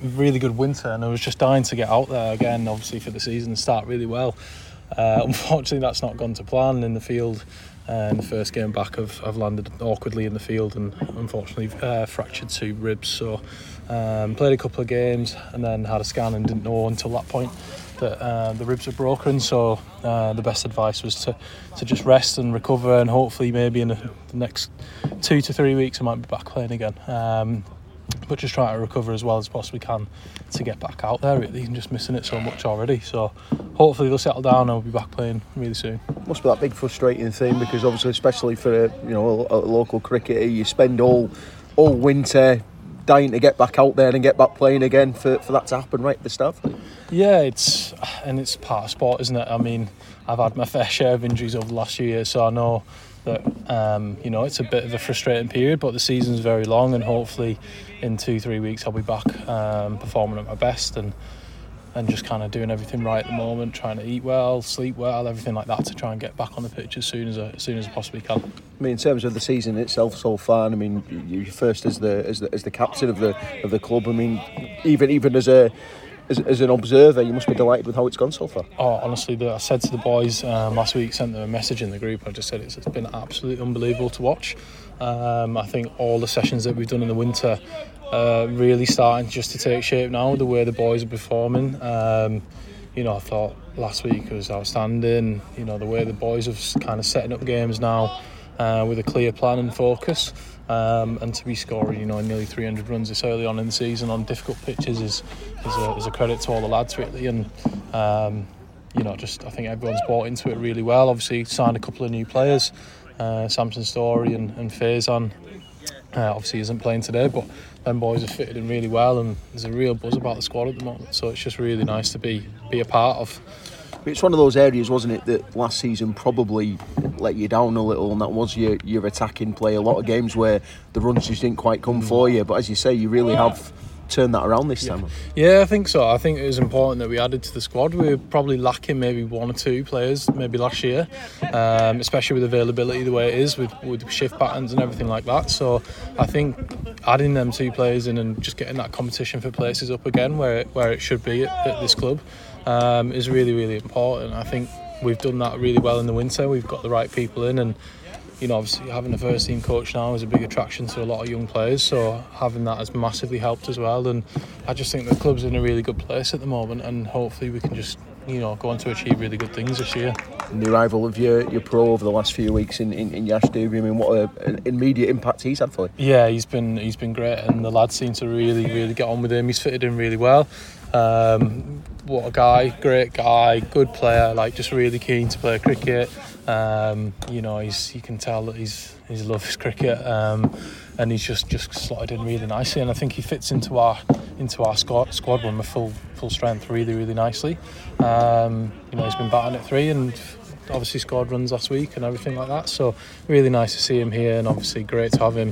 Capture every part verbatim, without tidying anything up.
really good winter, and I was just dying to get out there again, obviously for the season and start really well. Uh, unfortunately, that's not gone to plan in the field. Uh, in the first game back, I've, I've landed awkwardly in the field and unfortunately uh, fractured two ribs. So um, played a couple of games and then had a scan and didn't know until that point that uh, the ribs were broken. So uh, the best advice was to, to just rest and recover, and hopefully maybe in the, the next two to three weeks I might be back playing again. Um, but just trying to recover as well as possibly can to get back out there really, and just missing it so much already. So hopefully they'll settle down and I'll be back playing really soon. Must be that big frustrating thing, because obviously especially for a, you know a, a local cricketer, you spend all all winter dying to get back out there and get back playing again for, for that to happen right at the start. Yeah, it's and it's part of sport, isn't it? I mean, I've had my fair share of injuries over the last few years, so I know that um, you know it's a bit of a frustrating period, but the season's very long, and hopefully in two three weeks I'll be back um, performing at my best and and just kind of doing everything right at the moment, trying to eat well, sleep well, everything like that, to try and get back on the pitch as soon as I, as soon as I possibly can. I mean, in terms of the season itself so far, I mean, you first as the as the as the captain of the of the club. I mean, even even as a As, as an observer, you must be delighted with how it's gone so far. Oh, honestly, the, I said to the boys um, last week, sent them a message in the group. I just said it's, it's been absolutely unbelievable to watch. Um, I think all the sessions that we've done in the winter uh, really starting just to take shape now. The way the boys are performing, um, you know, I thought last week was outstanding. You know, the way the boys are kind of setting up games now uh, with a clear plan and focus. Um, and to be scoring, you know, nearly three hundred runs this early on in the season on difficult pitches is is a, is a credit to all the lads really, and um, you know, just I think everyone's bought into it really well. Obviously, signed a couple of new players, uh, Samson Story and, and Faison. Uh, obviously, isn't playing today, but them boys have fitted in really well, and there's a real buzz about the squad at the moment. So it's just really nice to be be a part of. It's one of those areas, wasn't it, that last season probably let you down a little, and that was your, your attacking play. A lot of games where the runs just didn't quite come for you, but as you say, you really have turned that around this yeah. time. Yeah, I think so. I think it was important that we added to the squad. We were probably lacking maybe one or two players maybe last year, um, especially with availability the way it is, with, with shift patterns and everything like that. So I think adding them two players in and just getting that competition for places up again where it, where it should be at, at this club um, is really, really important. I think we've done that really well in the winter. We've got the right people in, and you know, obviously having a first team coach now is a big attraction to a lot of young players, so having that has massively helped as well. And I just think the club's in a really good place at the moment, and hopefully we can just, you know, go on to achieve really good things this year. And the arrival of your, your pro over the last few weeks in, in, in Yash Dubey, I mean, what a, an immediate impact he's had for you. Yeah, he's been he's been great, and the lads seem to really, really get on with him. He's fitted in really well. Um, what a guy, great guy, good player, like just really keen to play cricket. Um, you know, he's you can tell that he's he's loves cricket, um, and he's just, just slotted in really nicely. And I think he fits into our into our squad squad when we're full full strength really really nicely. Um, you know, he's been batting at three and obviously scored runs last week and everything like that. So really nice to see him here, and obviously great to have him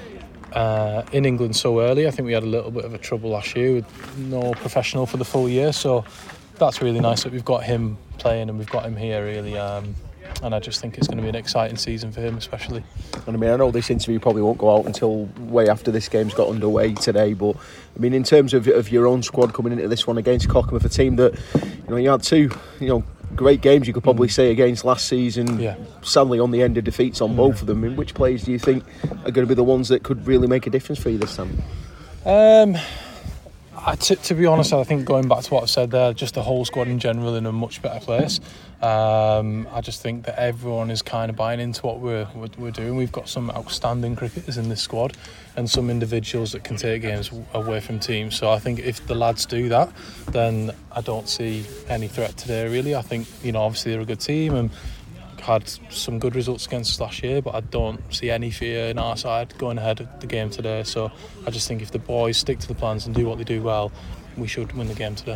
Uh, in England so early. I think we had a little bit of a trouble last year with no professional for the full year, so that's really nice that we've got him playing and we've got him here really, um, and I just think it's going to be an exciting season for him especially. And I mean, I know this interview probably won't go out until way after this game's got underway today, but I mean, in terms of, of your own squad coming into this one against Cockermouth, a team that, you know, you had two, you know, great games, you could probably say, against last season. Yeah. Sadly on the end of defeats on both of them. I mean, which players do you think are going to be the ones that could really make a difference for you this time? Um, I, t- to be honest, I think going back to what I said there, just the whole squad in general in a much better place. Um, I just think that everyone is kind of buying into what we're, we're we're doing. We've got some outstanding cricketers in this squad, and some individuals that can take games away from teams. So I think if the lads do that, then I don't see any threat today really. I think, you know, obviously they're a good team and had some good results against us last year, but I don't see any fear in our side going ahead of the game today. So I just think if the boys stick to the plans and do what they do well, we should win the game today.